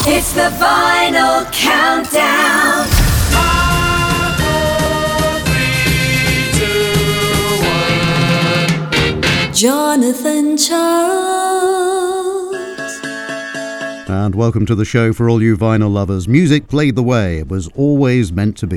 It's the Vinyl Countdown. 5, 4, 3, 2, 1. Jonathan Charles. And welcome to the show for all you vinyl lovers. Music played the way it was always meant to be.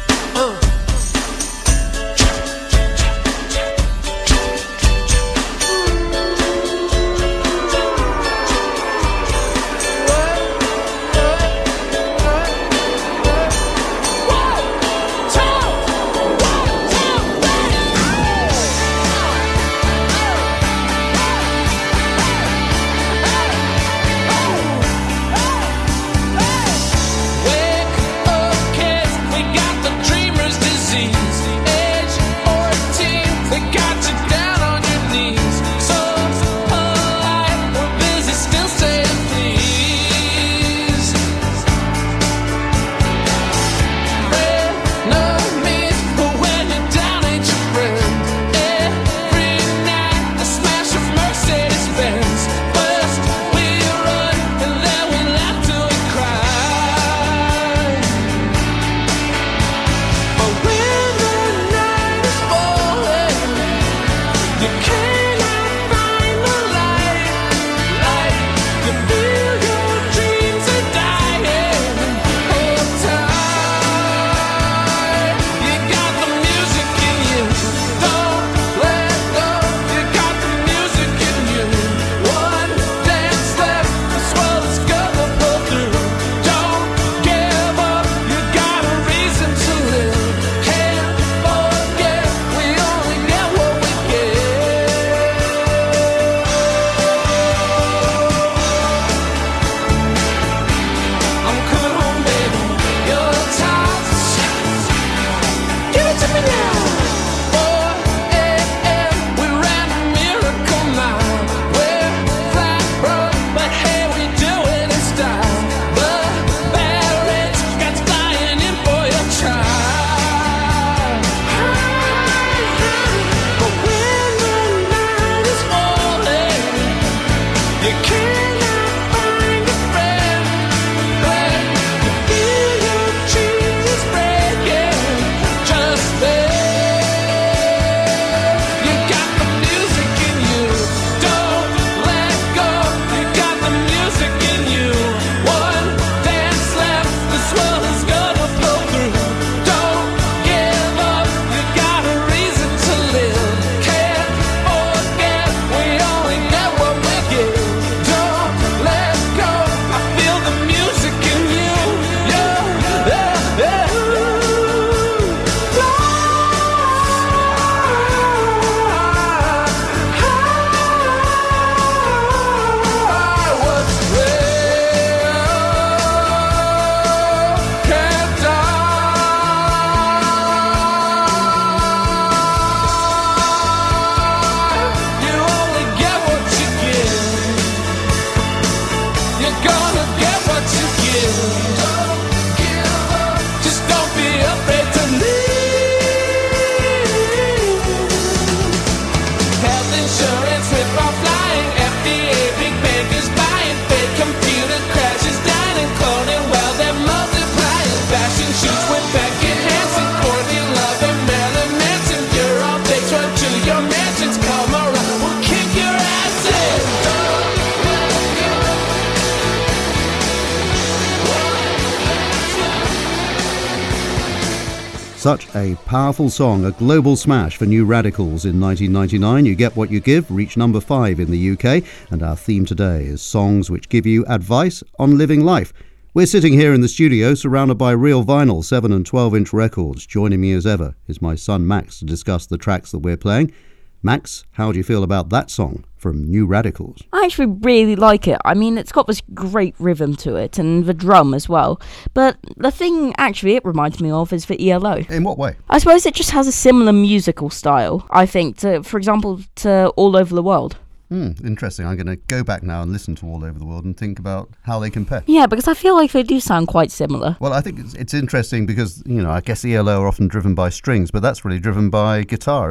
Such a powerful song, a global smash for New Radicals in 1999. You Get What You Give reached number 5 in the UK, and our theme today is songs which give you advice on living life. We're sitting here in the studio surrounded by real vinyl 7 and 12-inch records. Joining me as ever is my son Max to discuss the tracks that we're playing. Max, how do you feel about that song from New Radicals? I actually really like it. I mean, it's got this great rhythm to it, and the drum as well. But the thing actually it reminds me of is the ELO. In what way? I suppose it just has a similar musical style, I think, for example, to All Over the World. Interesting. I'm going to go back now and listen to All Over the World and think about how they compare. Yeah, because I feel like they do sound quite similar. Well, I think it's interesting because, I guess ELO are often driven by strings, but that's really driven by guitar, isn't it?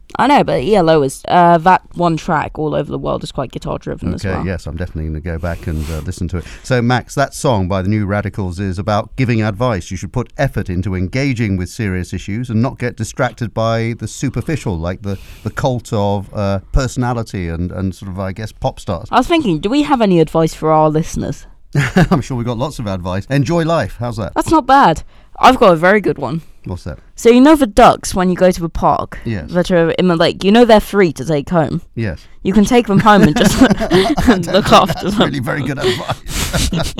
I know, but ELO is that one track all over the world is quite guitar driven as well. Okay, yes, I'm definitely going to go back and listen to it. So, Max, that song by the New Radicals is about giving advice. You should put effort into engaging with serious issues and not get distracted by the superficial, like the cult of personality and sort of, I guess, pop stars. I was thinking, do we have any advice for our listeners? I'm sure we've got lots of advice. Enjoy life. How's that? That's not bad. I've got a very good one. What's that? So you know the ducks, when you go to the park Yes. that are in the lake, you know they're free to take home. Yes. You can take them home and just look after them. Really very good advice.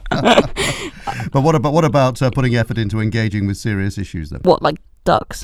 But what about putting effort into engaging with serious issues then? What, like ducks?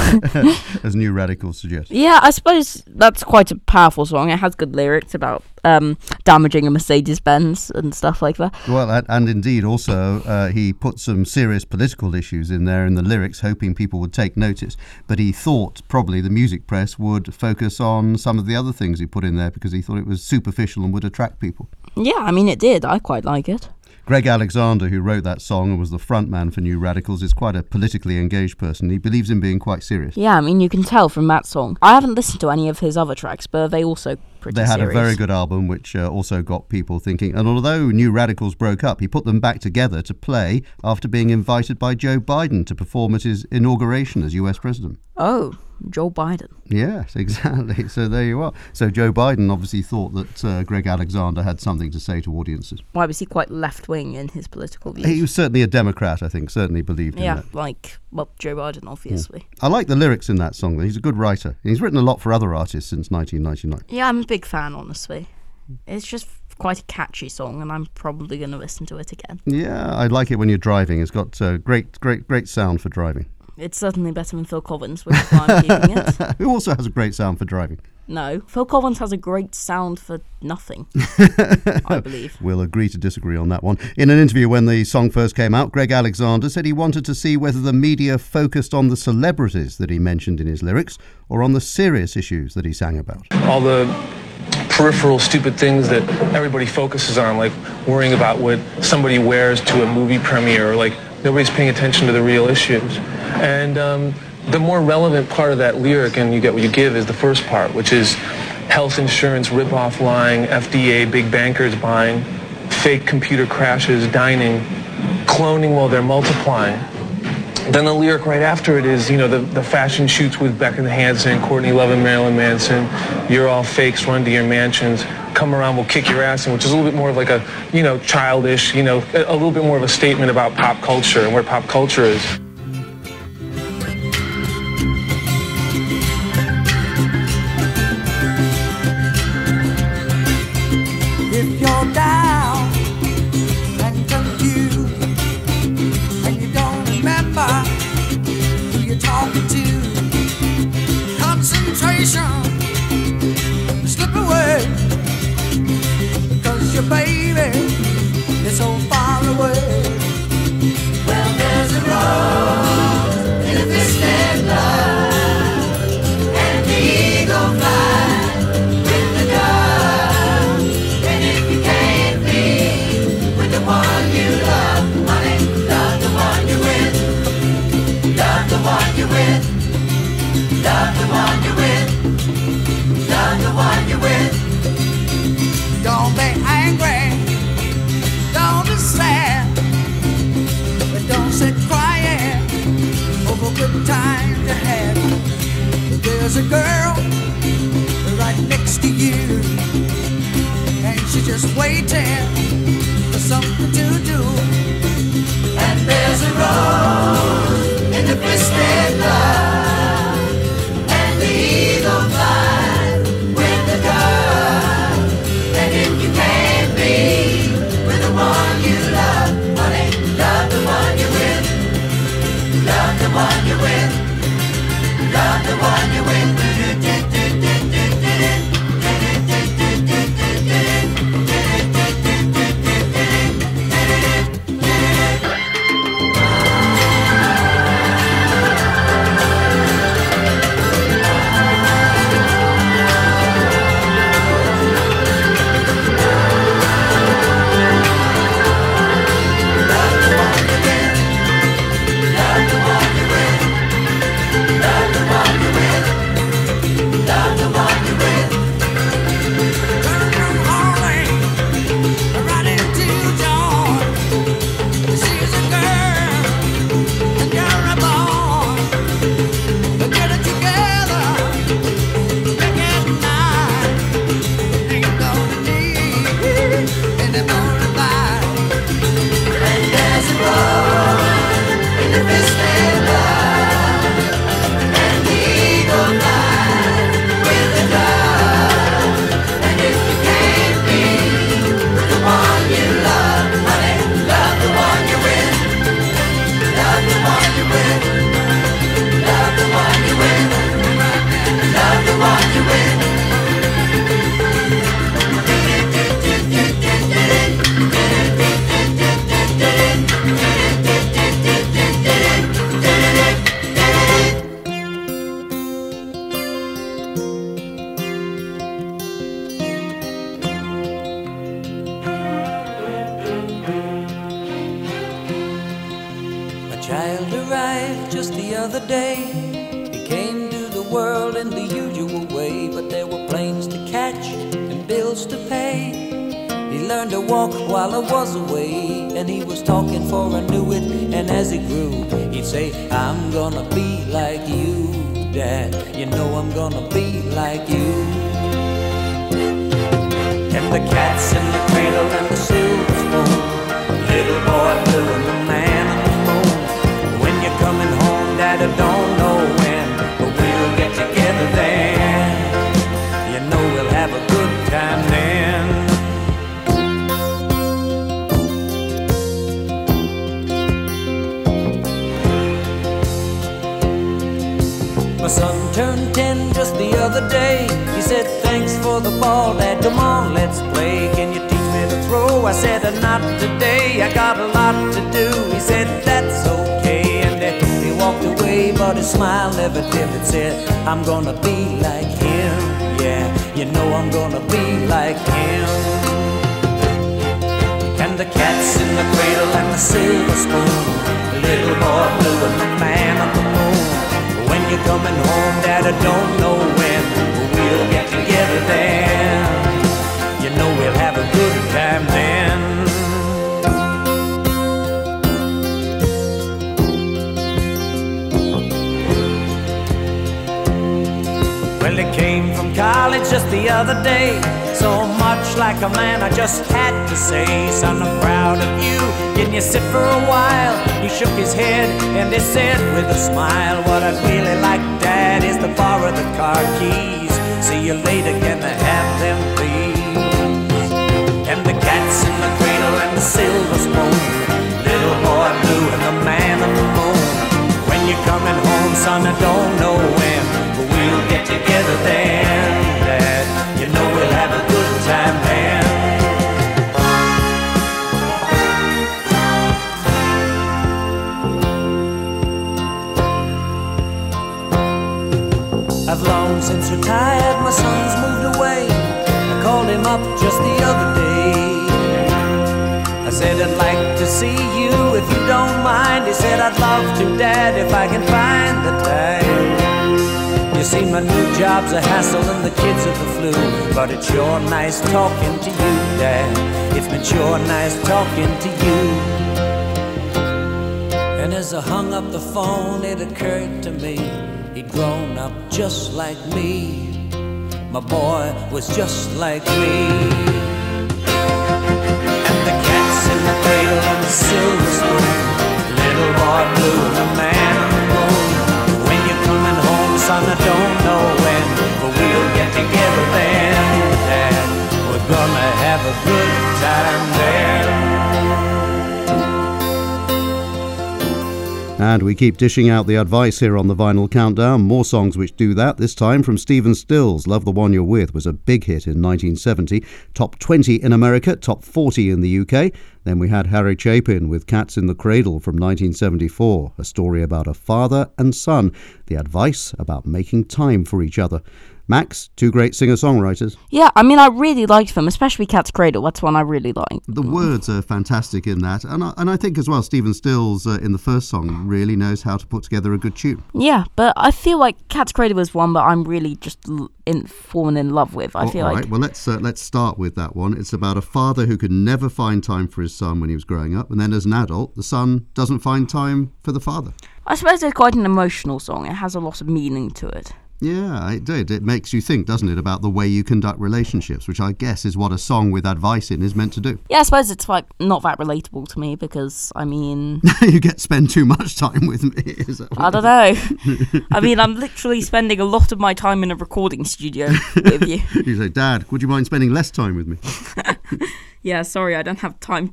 As New Radicals suggest. Yeah, I suppose that's quite a powerful song. It has good lyrics about damaging a Mercedes-Benz and stuff like that. Well, and indeed also he put some serious political issues in there in the lyrics, hoping people would take notice. But he thought probably the music press would focus on some of the other things he put in there because he thought it was superficial and would attract people. Yeah, I mean, it did. I quite like it. Greg Alexander, who wrote that song and was the frontman for New Radicals, is quite a politically engaged person. He believes in being quite serious. Yeah, I mean, you can tell from that song. I haven't listened to any of his other tracks, but they also pretty They had serious. a very good album, which also got people thinking. And although New Radicals broke up, he put them back together to play after being invited by Joe Biden to perform at his inauguration as US president. Oh, Joe Biden. Yes, exactly. So there you are. So Joe Biden obviously thought that Greg Alexander had something to say to audiences. Why was he quite left-wing in his political views? He was certainly a Democrat, I think, certainly believed in Yeah, that. like, well, Joe Biden, obviously. I like the lyrics in that song. He's a good writer. He's written a lot for other artists since 1999. Yeah, I'm a big fan, honestly. It's just quite a catchy song, and I'm probably going to listen to it again. Yeah, I like it when you're driving. It's got great sound for driving. It's certainly better than Phil Collins, which is why I'm keeping it. Who also has a great sound for driving. No, Phil Collins has a great sound for nothing, I believe. We'll agree to disagree on that one. In an interview when the song first came out, Greg Alexander said he wanted to see whether the media focused on the celebrities that he mentioned in his lyrics or on the serious issues that he sang about. All the peripheral stupid things that everybody focuses on, like worrying about what somebody wears to a movie premiere, or like nobody's paying attention to the real issues. And the more relevant part of that lyric, and you get what you give, is the first part, which is health insurance, rip-off lying, FDA, big bankers buying, fake computer crashes, dining, cloning while they're multiplying. Then the lyric right after it is, you know, the fashion shoots with Beckham Hansen, Courtney Love and Marilyn Manson. You're all fakes, run to your mansions. Come around, we'll kick your ass in, which is a little bit more of like a, you know, childish, you know, a little bit more of a statement about pop culture and where pop culture is. If you're down and confused and you don't remember who you're talking to, concentration slip away because your baby is so far away. Well, there's a road child arrived just the other day. He came to the world in the usual way, but there were planes to catch and bills to pay. He learned to walk while I was away, and he was talking for I knew it. And as he grew, he'd say, I'm gonna be like you, Dad. You know I'm gonna be like you. And the cat's in the cradle and the silver spoon, little boy blue and the man on the moon. When you're coming home, Dad, I don't know when, but we'll get together then. You know we'll have a good time then. My son turned 10 just the other day. He said, thanks for the ball, Dad, come on, let's play. Can you teach me to throw? I said, not today, I got a lot to do. He said, that's okay, and he walked away, but his smile never dimmed. It said, I'm gonna be like him, yeah, you know I'm gonna be like him. And the cat's in the cradle and the silver spoon, the little boy blue and the man on the moon. When you're coming home, Dad, I don't know when, but we'll get together then. You know we'll have a good time then. Well, he came from college just the other day, so much like a man I just had to say, son, I'm proud of you, can you sit for a while? He shook his head and he said with a smile, what I'd really like, Dad, is to borrow the car keys. See you later, can I have them, please? And the cat's in the cradle and the silver spoon, little boy blue and the man on the moon. When you're coming home, son, I don't know when, but we'll get together then, Dad. You know we'll have a good time then. I've long since retired, my son's moved away. I called him up just the other day. I said, I'd like to see you if you don't mind. He said, I'd love to, Dad, if I can find the time. You see, my new job's a hassle and the kids are the flu, but it's sure nice talking to you, Dad. It's been sure nice talking to you. And as I hung up the phone, it occurred to me, he'd grown up just like me. My boy was just like me. And the cat's in the cradle and the silver spoon, little boy blue and the man on the moon. When you're coming home, son, I don't know when, but we'll get together then, Dad. We're gonna have a good time then. And we keep dishing out the advice here on the Vinyl Countdown. More songs which do that, this time from Stephen Stills. Love the One You're With was a big hit in 1970. Top 20 in America, top 40 in the UK. Then we had Harry Chapin with Cats in the Cradle from 1974. A story about a father and son. The advice about making time for each other. Max, two great singer-songwriters. Yeah, I mean, I really liked them, especially Cat's Cradle. That's one I really liked. The words are fantastic in that. And I think as well, Stephen Stills in the first song really knows how to put together a good tune. Yeah, but I feel like Cat's Cradle was one that I'm really just fallen in love with. I feel all like... right, well, let's start with that one. It's about a father who could never find time for his son when he was growing up. And then as an adult, the son doesn't find time for the father. I suppose it's quite an emotional song. It has a lot of meaning to it. Yeah, it did. It makes you think, doesn't it, about the way you conduct relationships, which I guess is what a song with advice in is meant to do. Yeah, I suppose it's like not that relatable to me because, I mean... You spend too much time with me. Is that what I don't know. I mean, I'm literally spending a lot of my time in a recording studio with you. You say, Dad, would you mind spending less time with me? Yeah, sorry, I don't have time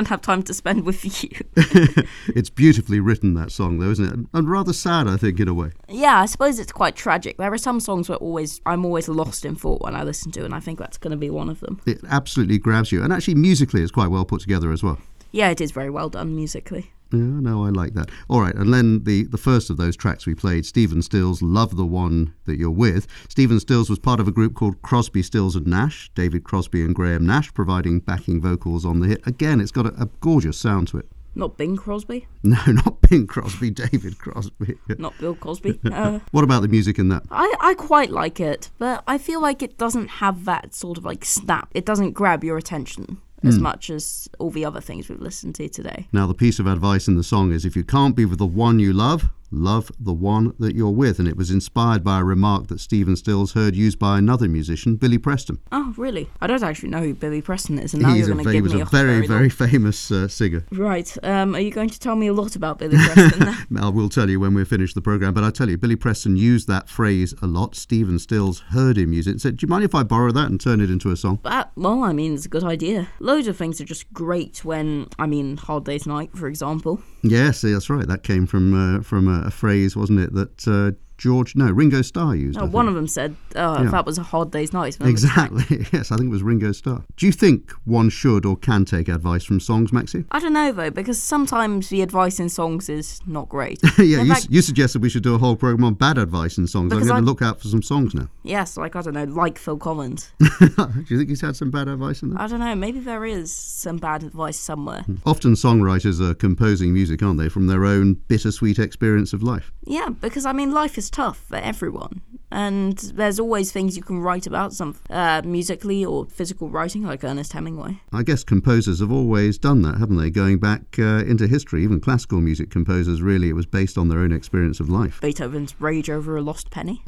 to spend with you. It's beautifully written, that song, though, isn't it? And rather sad, I think, in a way. Yeah, I suppose it's quite tragic. There are some songs where I'm always lost in thought when I listen to, and I think that's going to be one of them. It absolutely grabs you. And actually, musically, it's quite well put together as well. Yeah, it is very well done musically. Yeah, no, I like that. All right, and then the first of those tracks we played, Stephen Stills, Love the One That You're With. Stephen Stills was part of a group called Crosby, Stills and Nash, David Crosby and Graham Nash providing backing vocals on the hit. Again, it's got a gorgeous sound to it. Not Bing Crosby? No, not Bing Crosby, David Crosby. Not Bill Cosby. What about the music in that? I quite like it, but I feel like it doesn't have that sort of like snap. It doesn't grab your attention as much as all the other things we've listened to today. Now, the piece of advice in the song is, if you can't be with the one you love, love the one that you're with. And it was inspired by a remark that Stephen Stills heard used by another musician, Billy Preston. Oh, really? I don't actually know who Billy Preston is, and now you're going to give me a very, very famous singer. Right. Are you going to tell me a lot about Billy Preston? I will tell you when we're finished the programme, but I tell you, Billy Preston used that phrase a lot. Stephen Stills heard him use it and said, do you mind if I borrow that and turn it into a song? Well, I mean, it's a good idea. Loads of things are just great when, Hard Day's Night, for example. Yes, that's right. That came from a phrase, wasn't it, that Ringo Starr used. Oh, one of them said, if that was a hard day's night. Exactly, yes, I think it was Ringo Starr. Do you think one should or can take advice from songs, Maxie? I don't know, though, because sometimes the advice in songs is not great. Yeah, you suggested we should do a whole programme on bad advice in songs. I'm going to look out for some songs now. Yes, I don't know, like Phil Collins. Do you think he's had some bad advice in there? I don't know, maybe there is some bad advice somewhere. Often songwriters are composing music, aren't they, from their own bittersweet experience of life. Yeah, because, life is tough for everyone, and there's always things you can write about, some musically or physical writing, like Ernest Hemingway. I guess composers have always done that, haven't they? Going back into history, even classical music composers, really, it was based on their own experience of life. Beethoven's Rage Over a Lost Penny.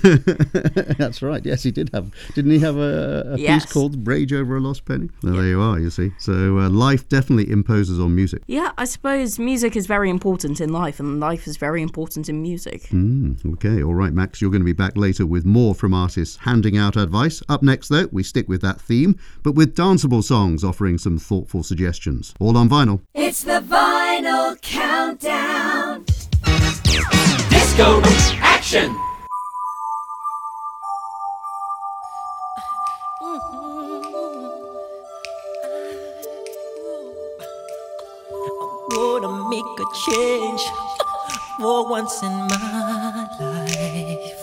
That's right, yes, didn't he have a piece called Rage Over a Lost Penny? Well, there you are, you see. So life definitely imposes on music. Yeah, I suppose music is very important in life, and life is very important in music. Okay, all right, Max, you're going to be back later with more from artists handing out advice. Up next, though, we stick with that theme, but with danceable songs offering some thoughtful suggestions. All on vinyl. It's the Vinyl Countdown. Disco action. I'm gonna make a change for once in my life.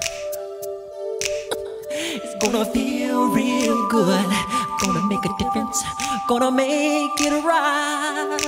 It's gonna feel real good. Gonna make a difference. Gonna make it right.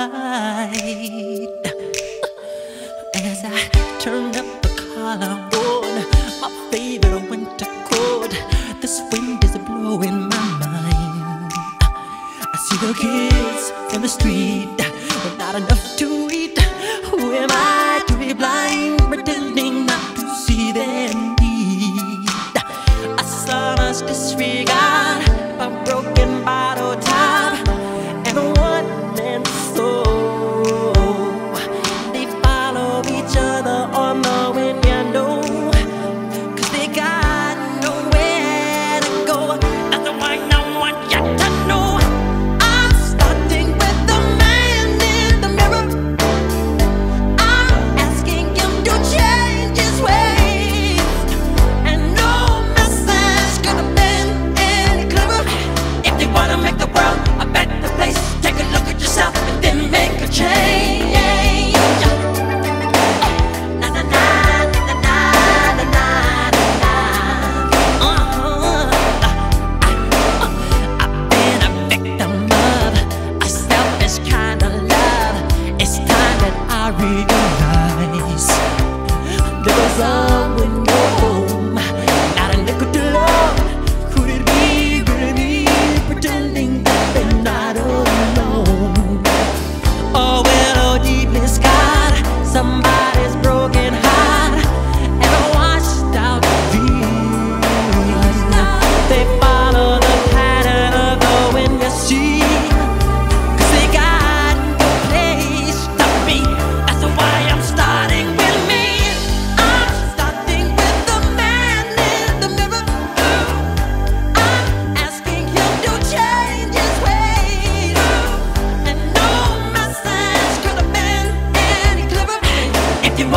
As I turn up the collar on my favorite winter coat, this wind is blowing my mind. I see the kids in the street with not enough to eat. Who am I to be blind, pretending not to see their need? I saw us disregard a broken bottle top and a one-man soul. They follow each other on the window, 'cause they got nowhere to go. That's why I want you to know I'm starting with the man in the mirror. I'm asking him to change his ways, and no message could have been any clearer. If you wanna make the world a better place, take a look at yourself and then make a change. Na na na na na na na na. I've been a victim of a selfish kind of love. It's time that I realize there was someone no home, not a nickel to love. Could it be really pretending that they're not alone? Oh, well, oh, deeply scarred, somebody's broken heart, and washed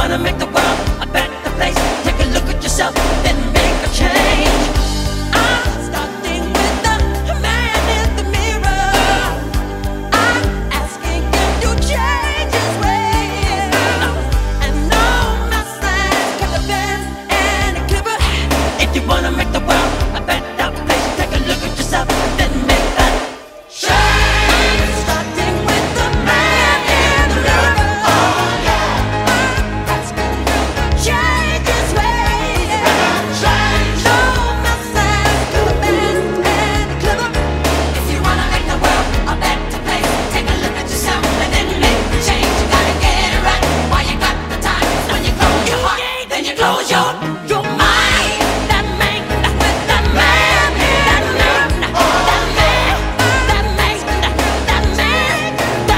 wanna make the world a better place, take a look at yourself, then make a change. I'm starting with the man in the mirror. I'm asking him to change his ways. And no message could have been any clearer. If you wanna make the world a better place, take a look at yourself, then make that change. I'm starting with the man in the mirror. Oh yeah. I'm asking him to change his ways. No message could have been any clearer. If you wanna make the world a better place, take a look at yourself and then make the change. You gotta get it right while you got the time. When you close your heart, then you close your mind. That man, that man, that man, that man, that man, that man, that man,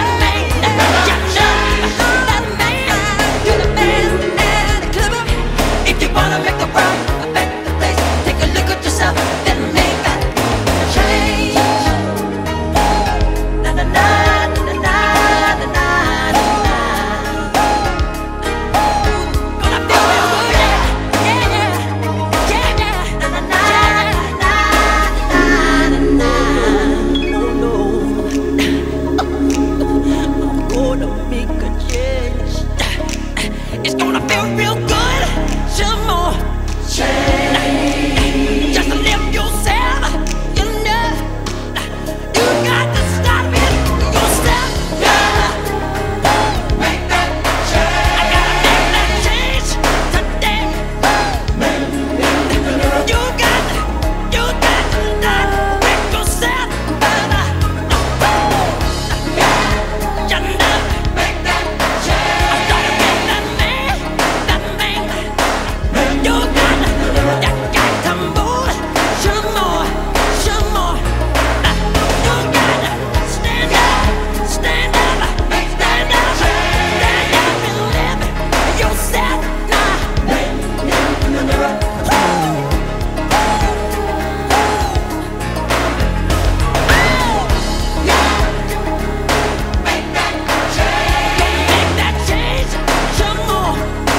you're the man and the clever. If you wanna make the world a better place, take a look at yourself, then make that change. Na na na na na na na na. Gonna feel real good, yeah, yeah, yeah, yeah. Na na na na na na na. No, I'm gonna make a change. It's gonna feel real good. Some more change. Just live yourself. You know, you got to stop it yourself. Make that change. I gotta make that change today. You got to stop with yourself. You know, make that change. I gotta make that man. You got to move. Some more. You got to stand up, stand up and live yourself now. Make that change. Some more.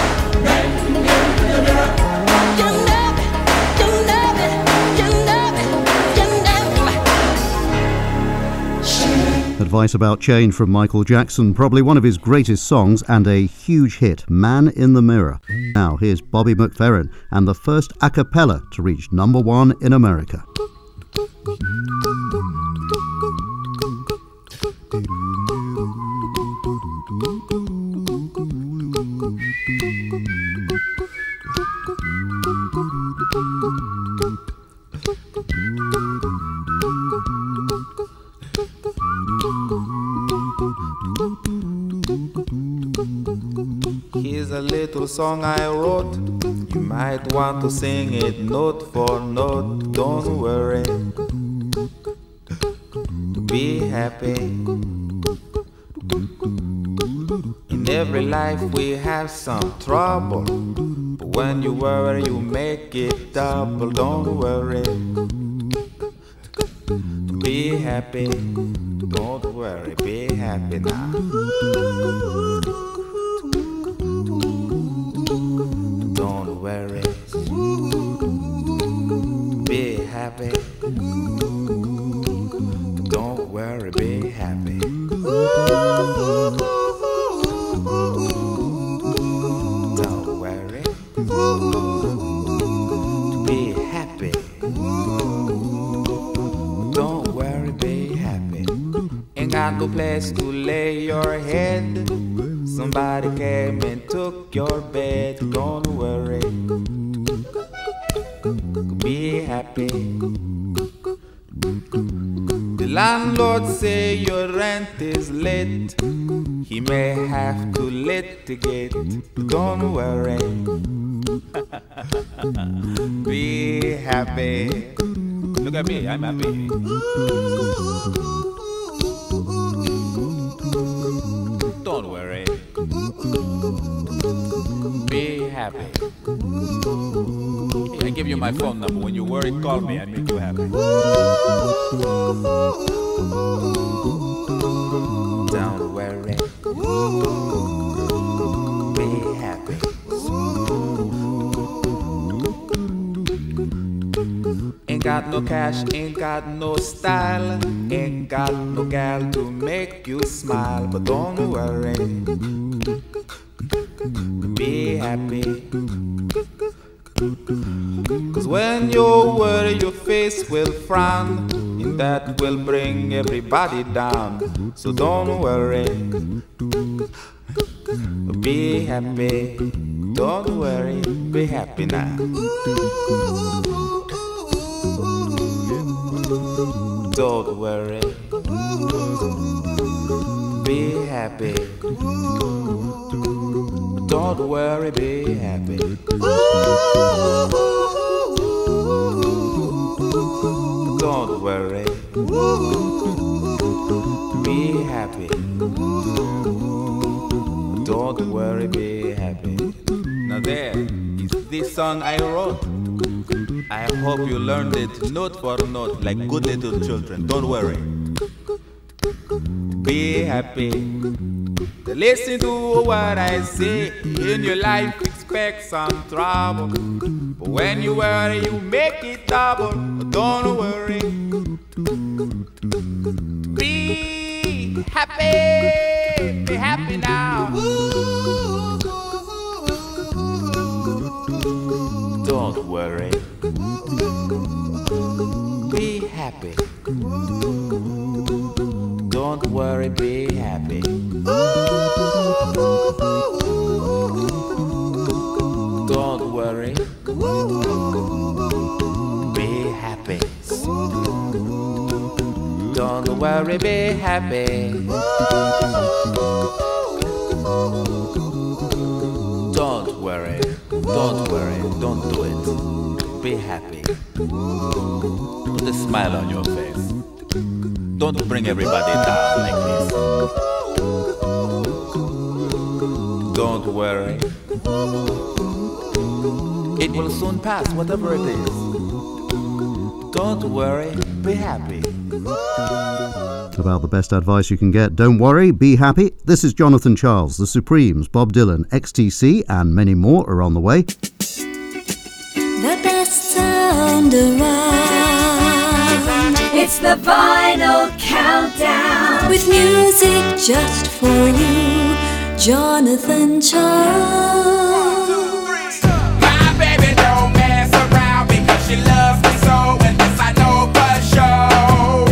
Advice about change from Michael Jackson, probably one of his greatest songs and a huge hit, Man in the Mirror. Now here's Bobby McFerrin and the first a cappella to reach #1 in America. Here's a little song I wrote. You might want to sing it note for note. Don't worry, be happy. In every life we have some trouble, but when you worry you make it double. Don't worry, be happy. Don't worry, be happy now. Don't worry, be happy. Don't worry, be happy. Don't worry, be happy. Don't worry, be happy. Ain't got no place to lay your head. Somebody came and took your bed. Don't worry, be happy. The landlord say your rent is late. He may have to litigate. Don't worry, be happy. Look at me, I'm happy. Don't worry, be happy. I give you my phone number. When you worry, call me. I make you happy. Don't worry, be happy. got no cash, ain't got no style, ain't got no gal to make you smile. But don't worry, be happy. 'Cause when you worry, your face will frown, and that will bring everybody down. So don't worry, be happy. Don't worry, be happy now. Don't worry, be happy. Don't worry, be happy. Don't worry, be happy. Don't worry, be happy. Now there is this song I wrote. I hope you learned it note for note like good little children. Don't worry, be happy. Listen to what I say. In your life expect some trouble, but when you worry you make it double. But don't worry, be happy. Be happy now. Don't worry, be happy. Don't worry, be happy. Don't worry, be happy. Don't worry, be happy. Don't worry, don't do it. Be happy. Put a smile on your face. Don't bring everybody down like this. Don't worry, it will soon pass, whatever it is. Don't worry, be happy. It's about the best advice you can get. Don't worry, be happy. This is Jonathan Charles, The Supremes, Bob Dylan, XTC, and many more are on the way. The best sound around. It's the Vinyl Countdown. With music just for you, Jonathan Charles. My baby don't mess around because she loves me so, and this I know for sure.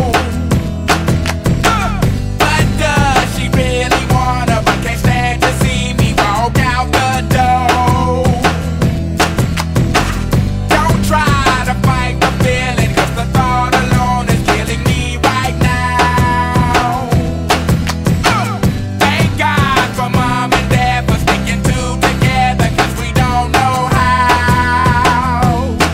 But does she really wanna, but can't stand to see me walk out the door? Don't try to fight the feeling, 'cause the thought alone is killing me right now. Thank God for Mom and Dad for sticking two together, 'cause we don't know how.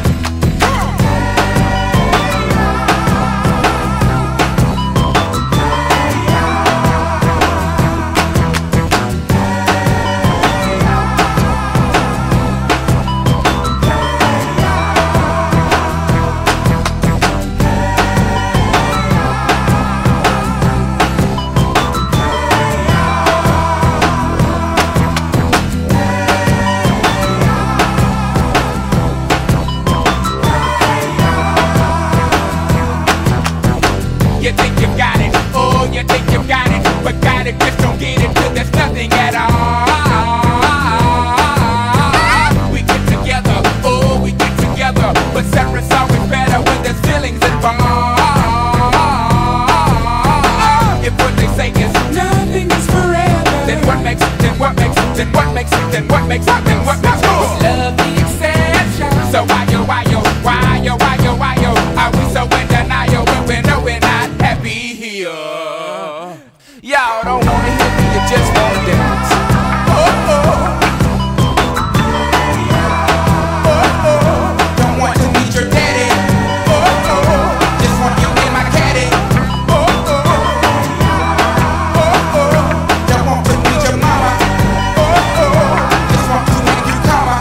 You think you got it, oh, you think you got it, but got it, just don't get it till there's nothing at all. We get together, oh, we get together, but separate's always better when there's feelings involved. If what they say is nothing is forever, then what makes love the exception? So why yo, are we so in denial when we know we're not happy here? Y'all don't wanna hear me, you just wanna dance. Oh, oh. Oh, oh. Don't want to meet your daddy. Oh, oh. Just want you in my caddy. Oh, oh. Oh, oh. Don't want to meet your mama. Oh, oh. Just want to make you come.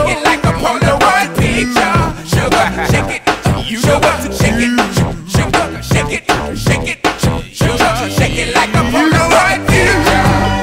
shake it like a Polaroid picture. Sugar, shake it. You know what to shake it. Sugar, shake it, shake it. Sugar, shake it like a Polaroid picture.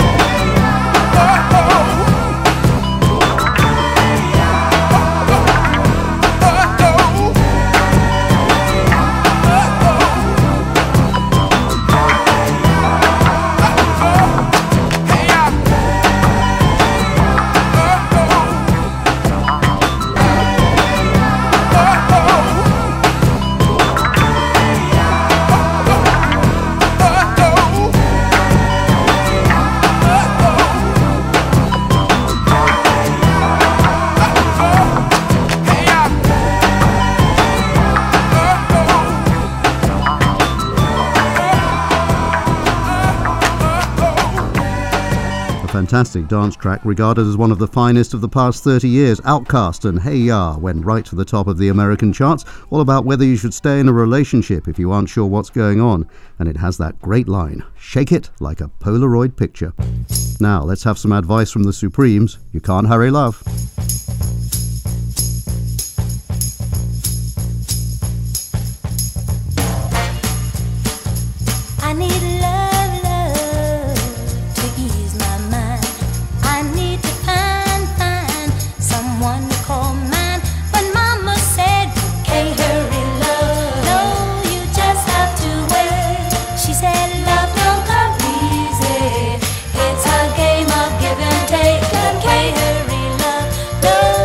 Fantastic dance track regarded as one of the finest of the past 30 years. Outkast and Hey Ya went right to the top of the American charts, all about whether you should stay in a relationship if you aren't sure what's going on. And it has that great line, shake it like a Polaroid picture. Now let's have some advice from the Supremes. You can't hurry love. I need love, love to ease my mind. I need to find someone to call mine. But Mama said you can't hurry love. No, you just have to wait. She said love don't come easy. It's a game of give and take. You can't hurry love. Love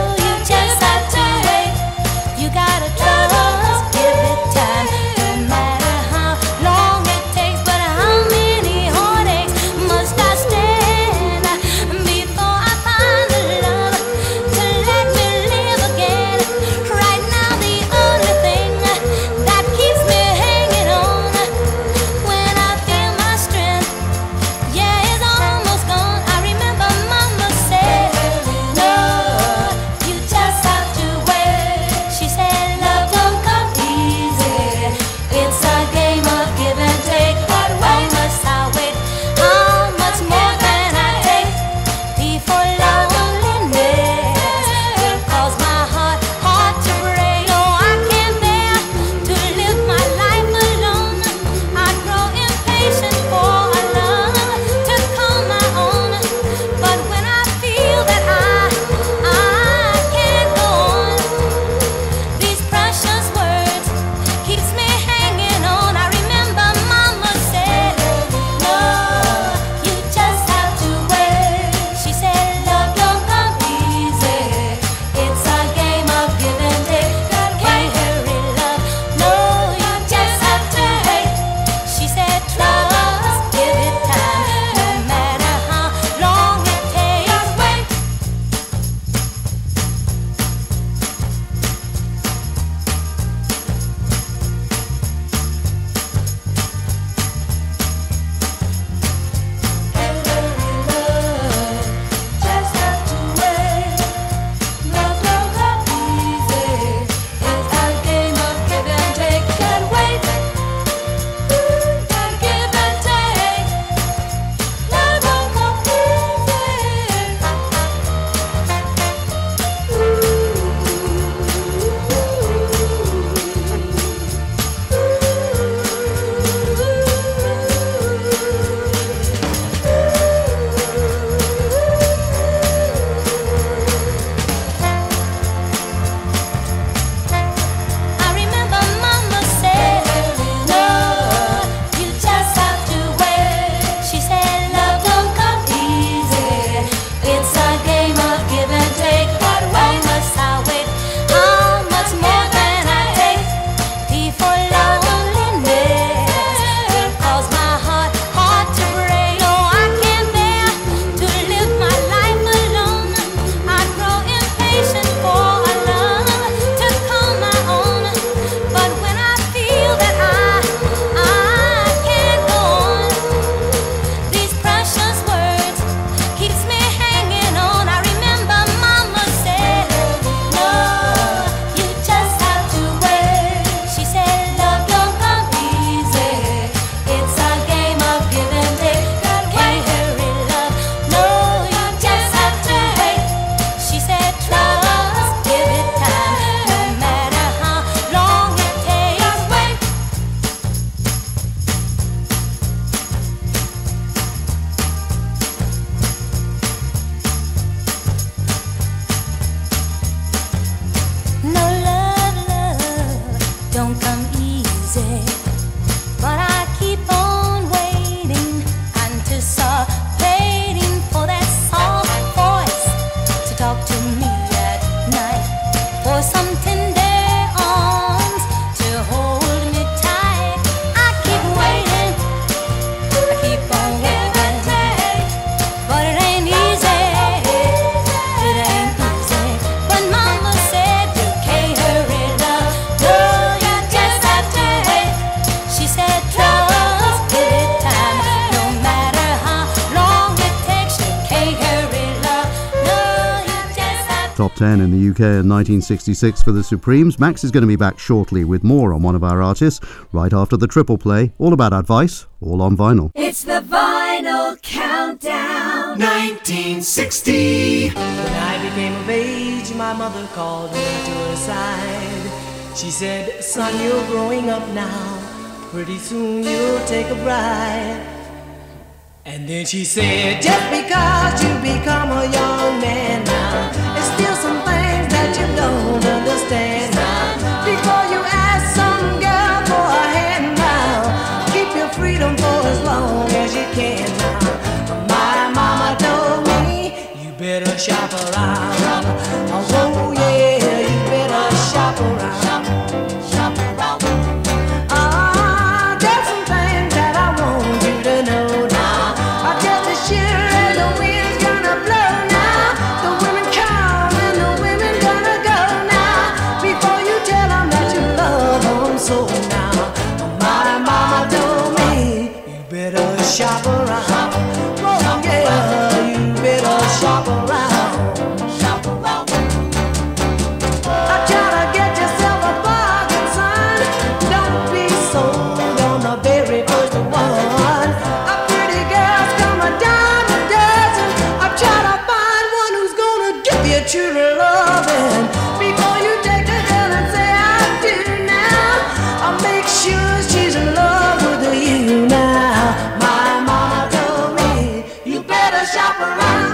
10 in the UK in 1966 for the Supremes. Max is going to be back shortly with more on one of our artists, right after the triple play, all about advice, all on vinyl. It's the Vinyl Countdown 1960. When I became of age, my mother called me to her side. She said, son, you're growing up now. Pretty soon you'll take a bride. And then she said, just because you become a young man now, there's still some things that you don't understand now. Before you ask some girl for a hand now, keep your freedom for as long as you can now. My mama told me, you better shop around. Oh yeah, you better shop around. Shop around. There's some things that I want you to know now. Just as sure as the wind's gonna blow now, the women come and the women gonna go now. Before you tell them that you love them so now. My mama told me, you better shop around. Oh yeah, you better shop around. Shop around. I try to get yourself a bargain, son. Don't be sold on the very first one. A pretty girl's come a dime a dozen. I try to find one who's gonna give you true loving. Before you take the girl and say I do now, I'll make sure she's in love with you now. My mama told me, you better shop around.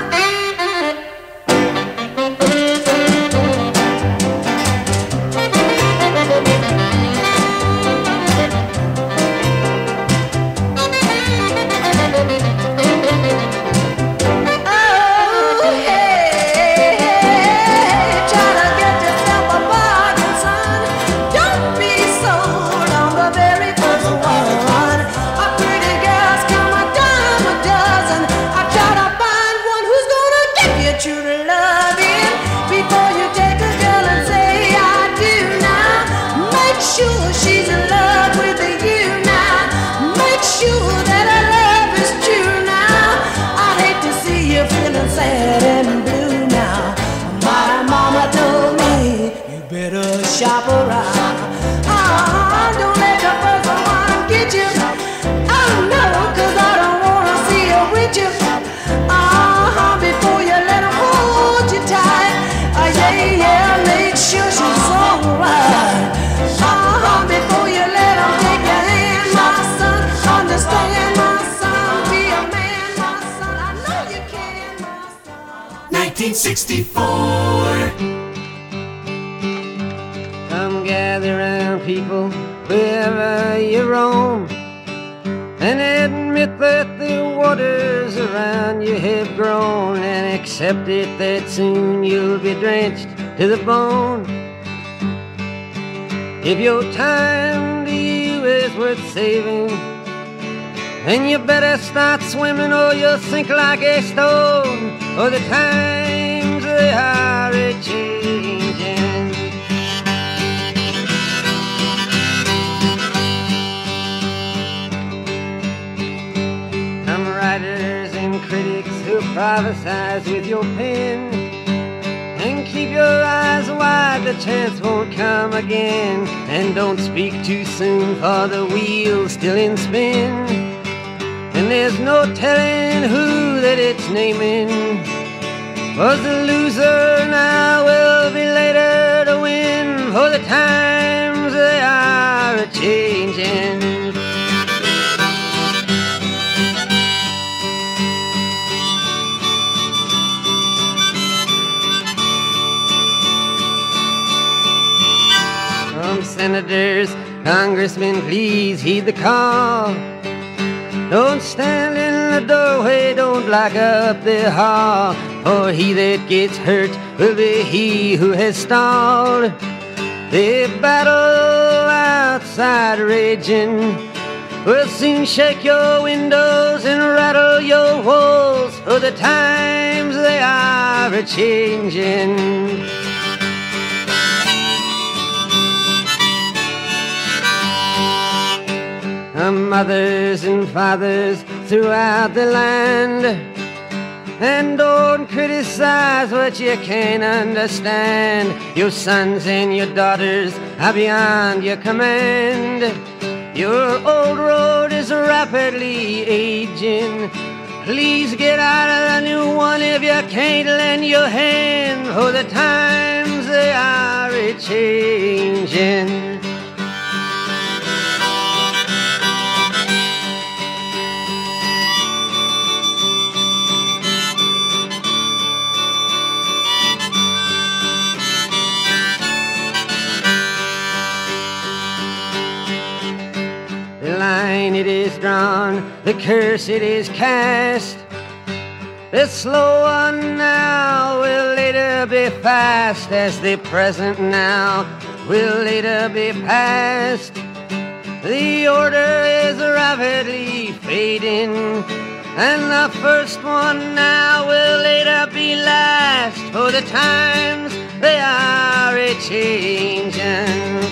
Shop around. Don't let the first one get you. Oh no, 'cause I don't wanna see you with you. Before you let them hold you tight. Yeah, make sure she's alright. Before you let them take your hand, my son. Understand, my son. Be a man, my son. I know you can, my son. 1964. Gather round, people, wherever you roam, and admit that the waters around you have grown, and accept it that soon you'll be drenched to the bone. If your time to you is worth saving, then you better start swimming or you'll sink like a stone, or the times they are a-changing. Writers and critics who prophesize with your pen, and keep your eyes wide, the chance won't come again. And don't speak too soon, for the wheel's still in spin, and there's no telling who that it's naming. Was the loser now will be later to win, for the times they are a-changing. Senators, congressmen, please heed the call. Don't stand in the doorway, don't block up the hall, for he that gets hurt will be he who has stalled. The battle outside raging will soon shake your windows and rattle your walls, for the times they are a-changing. Mothers and fathers throughout the land, And don't criticize what you can't understand. Your sons and your daughters are beyond your command. Your old road is rapidly aging. Please get out of the new one if you can't lend your hand, for the times they are a-changing. The line it is drawn, the curse it is cast. The slow one now will later be fast, as the present now will later be past. The order is rapidly fading, and the first one now will later be last, for the times they are a-changing.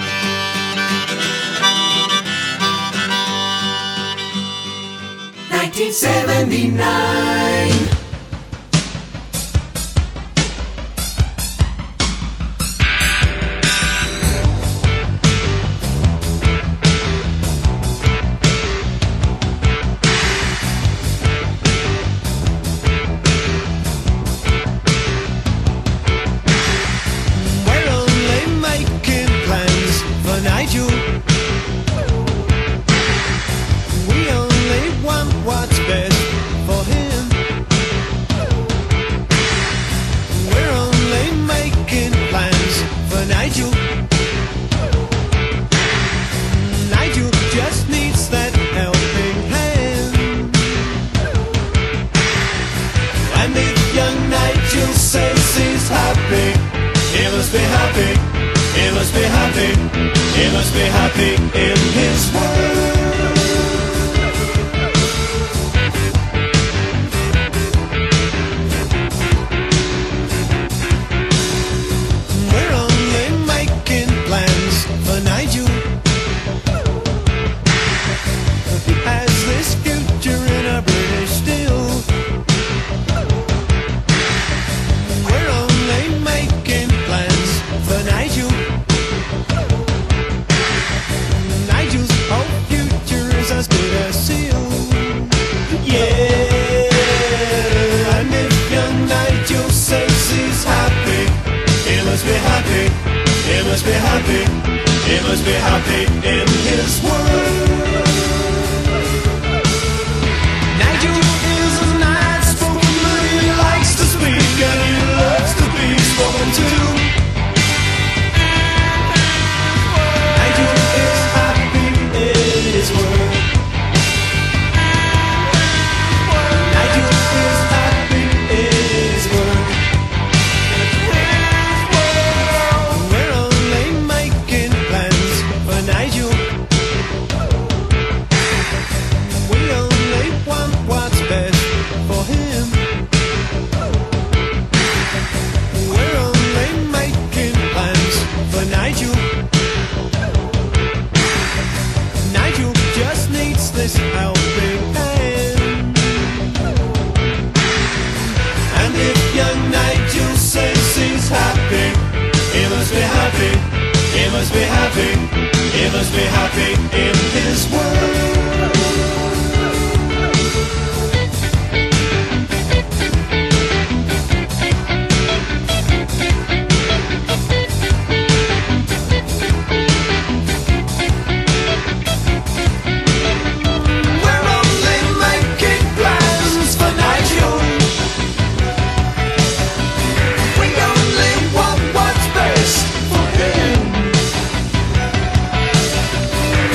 1979. We're only making plans for Nigel. We only want what's best for him. We're only making plans for Nigel. Nigel just needs that helping hand. And if young Nigel says he's happy, he must be happy, he must be happy, he must be happy in his world. We're only making plans for Nigel. He has this future in a British steel. We're only making plans for Nigel. Nigel's whole future is as good as sealed. Yeah, and if young Nigel says he's happy, he must be happy, he must be happy, he must be happy in his world. Nigel is a nice spoken man, he likes to speak and he loves to be spoken to. Nigel is happy in his world. Nigel is happy in his world. We're only making plans for Nigel. We only want what's best for him. We're only making plans for Nigel. Nigel just needs this helping hand. And if young Nigel says he's happy, he must be happy, he must be happy, he must be happy in his world. We're only making plans for Nigel. We only want what's best for him.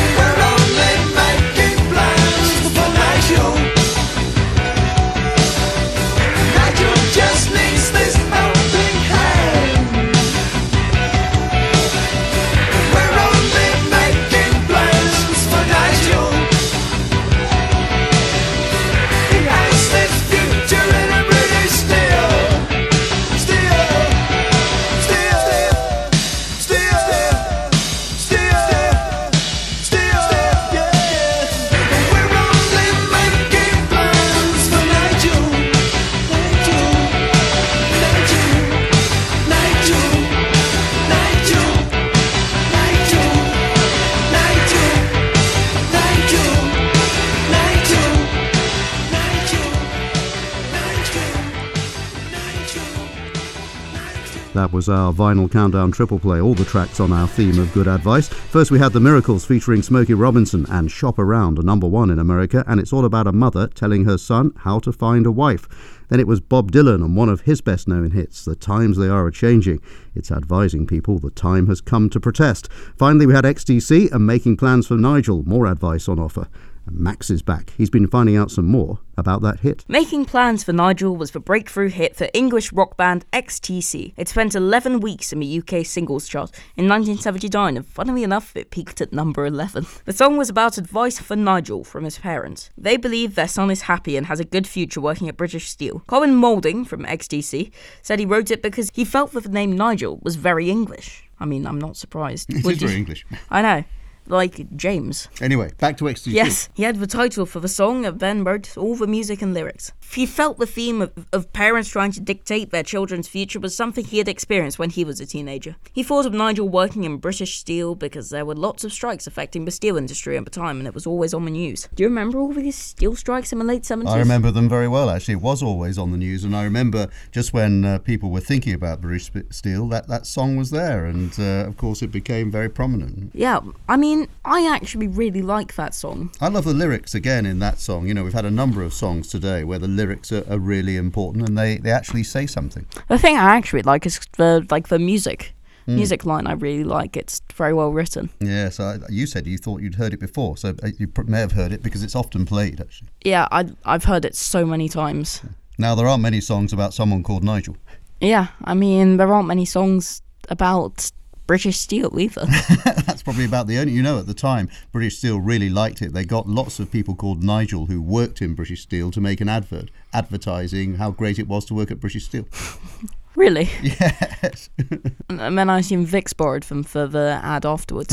was our Vinyl Countdown triple play, all the tracks on our theme of good advice. First we had The Miracles featuring Smokey Robinson and Shop Around, a #1 in America, and it's all about a mother telling her son how to find a wife. Then it was Bob Dylan and one of his best-known hits, The Times They Are A-Changing. It's advising people the time has come to protest. Finally, we had XTC and Making Plans for Nigel, more advice on offer. And Max is back. He's been finding out some more about that hit. Making Plans for Nigel was the breakthrough hit for English rock band XTC. It spent 11 weeks in the UK singles chart in 1979, and funnily enough, it peaked at number 11. The song was about advice for Nigel from his parents. They believe their son is happy and has a good future working at British Steel. Colin Moulding from XTC said he wrote it because he felt that the name Nigel was very English. I mean, I'm not surprised. It is very English. I know. Like James. Anyway, back to XTC. Yes, he had the title for the song and then wrote all the music and lyrics. He felt the theme of parents trying to dictate their children's future was something he had experienced when he was a teenager. He thought of Nigel working in British Steel because there were lots of strikes affecting the steel industry at the time and it was always on the news. Do you remember all these steel strikes in the late 70s? I remember them very well, actually. It was always on the news, and I remember just when people were thinking about British Steel, that song was there, and of course it became very prominent. Yeah, I mean, I actually really like that song. I love the lyrics again in that song. You know, we've had a number of songs today where the lyrics are really important and they actually say something. The thing I actually like is the music. Music line I really like. It's very well written. Yeah, so you said you thought you'd heard it before, so you may have heard it because it's often played, actually. Yeah, I've heard it so many times. Now, there aren't many songs about someone called Nigel. Yeah, I mean, there aren't many songs about British Steel either. That's probably about the only, at the time British Steel really liked it. They got lots of people called Nigel who worked in British Steel to make an advert advertising how great it was to work at British Steel. Really? Yes. And then I assume Vic's borrowed them for the ad afterwards.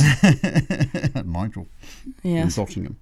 Nigel. Yes. In Nottingham.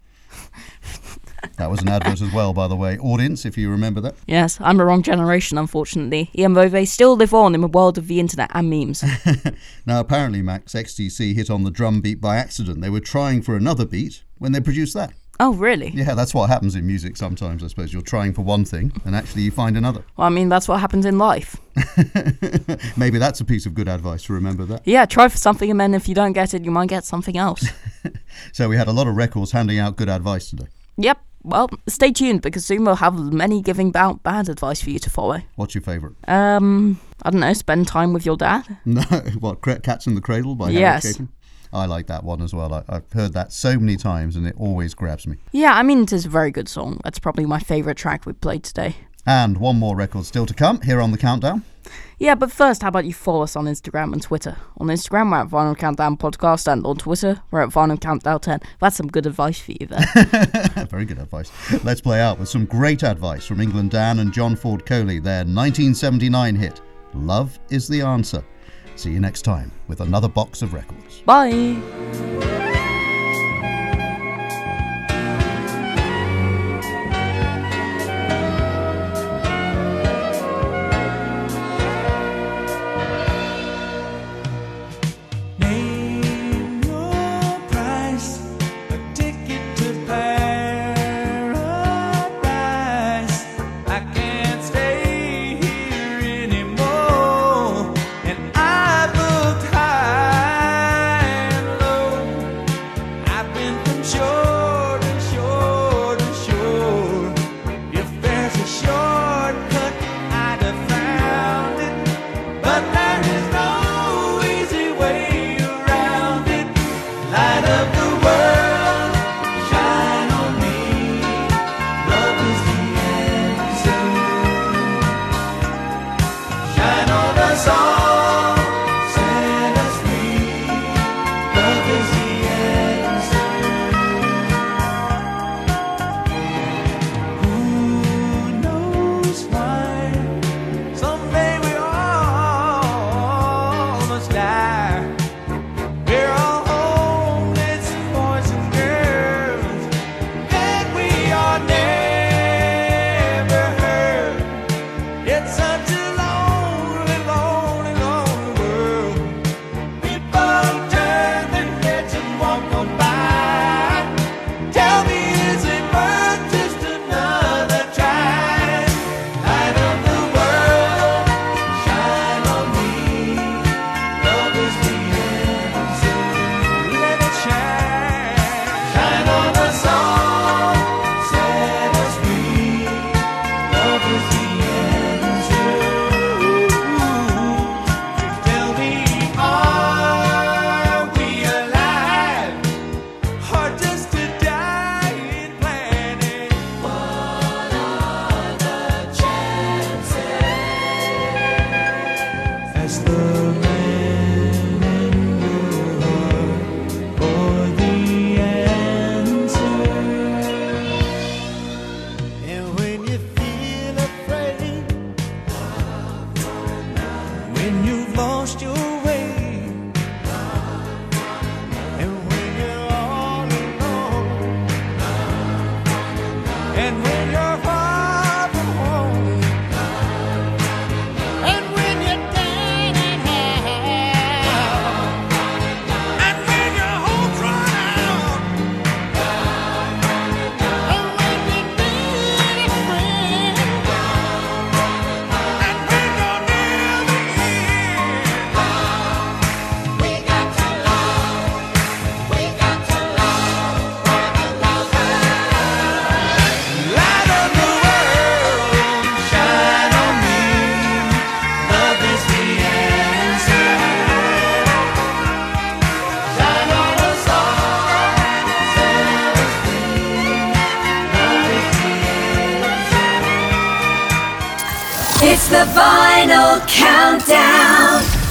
That was an advert as well, by the way. Audience, if you remember that. Yes, I'm the wrong generation, unfortunately, even though they still live on in the world of the internet and memes. Now, apparently, Max, XTC hit on the drum beat by accident. They were trying for another beat when they produced that. Oh, really? Yeah, that's what happens in music sometimes, I suppose. You're trying for one thing, and actually you find another. Well, I mean, that's what happens in life. Maybe that's a piece of good advice to remember that. Yeah, try for something, and then if you don't get it, you might get something else. So we had a lot of records handing out good advice today. Yep. Well, stay tuned because soon we'll have many giving out bad advice for you to follow. What's your favourite? I don't know, spend time with your dad. No, what, Cats in the Cradle by Harry Chapin? I like that one as well. I've heard that so many times and it always grabs me. Yeah, I mean, it is a very good song. That's probably my favourite track we've played today. And one more record still to come here on The Countdown. Yeah, but first, how about you follow us on Instagram and Twitter? On Instagram, we're at Vinyl Countdown Podcast, and on Twitter, we're at Vinyl Countdown 10. That's some good advice for you there. Very good advice. Let's play out with some great advice from England Dan and John Ford Coley, their 1979 hit, Love is the Answer. See you next time with another box of records. Bye! It's the Vinyl Countdown.